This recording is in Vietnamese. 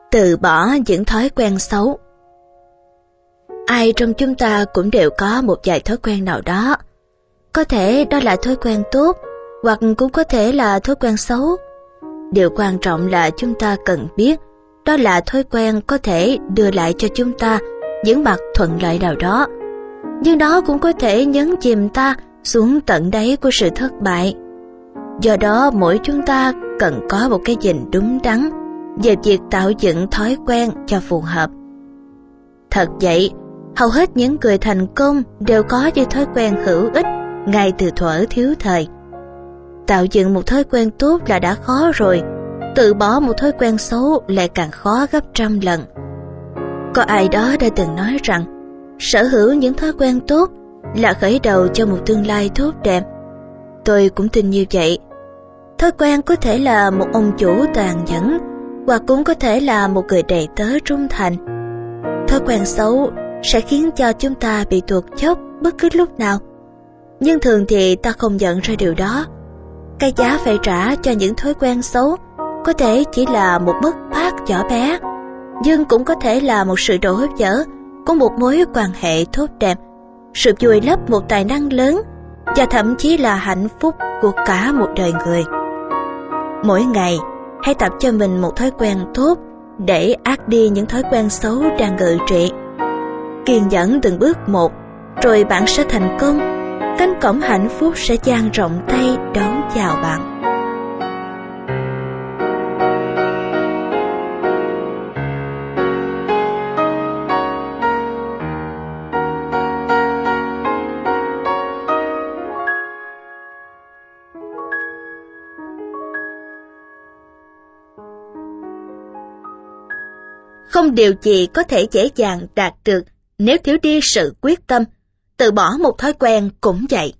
Từ bỏ những thói quen xấu. Ai trong chúng ta cũng đều có một vài thói quen nào đó. Có thể đó là thói quen tốt, hoặc cũng có thể là thói quen xấu. Điều quan trọng là chúng ta cần biết đó là thói quen có thể đưa lại cho chúng ta những mặt thuận lợi nào đó, nhưng đó cũng có thể nhấn chìm ta xuống tận đáy của sự thất bại. Do đó mỗi chúng ta cần có một cái nhìn đúng đắn về việc tạo dựng thói quen cho phù hợp. Thật vậy, hầu hết những người thành công đều có những thói quen hữu ích ngay từ thuở thiếu thời. Tạo dựng một thói quen tốt là đã khó rồi, từ bỏ một thói quen xấu lại càng khó gấp trăm lần. Có ai đó đã từng nói rằng, sở hữu những thói quen tốt là khởi đầu cho một tương lai tốt đẹp. Tôi cũng tin như vậy. Thói quen có thể là một ông chủ tàn nhẫn, hoặc cũng có thể là một người đầy tớ trung thành. Thói quen xấu sẽ khiến cho chúng ta bị tuột dốc bất cứ lúc nào, nhưng thường thì ta không nhận ra điều đó. Cái giá phải trả cho những thói quen xấu có thể chỉ là một mất mát nhỏ bé, nhưng cũng có thể là một sự đổ vỡ của một mối quan hệ tốt đẹp, sự vùi lấp một tài năng lớn, và thậm chí là hạnh phúc của cả một đời người. Mỗi ngày, hãy tập cho mình một thói quen tốt để át đi những thói quen xấu đang ngự trị. Kiên nhẫn từng bước một, rồi bạn sẽ thành công. Cánh cổng hạnh phúc sẽ dang rộng tay đón chào bạn. Không điều gì có thể dễ dàng đạt được nếu thiếu đi sự quyết tâm. Từ bỏ một thói quen cũng vậy.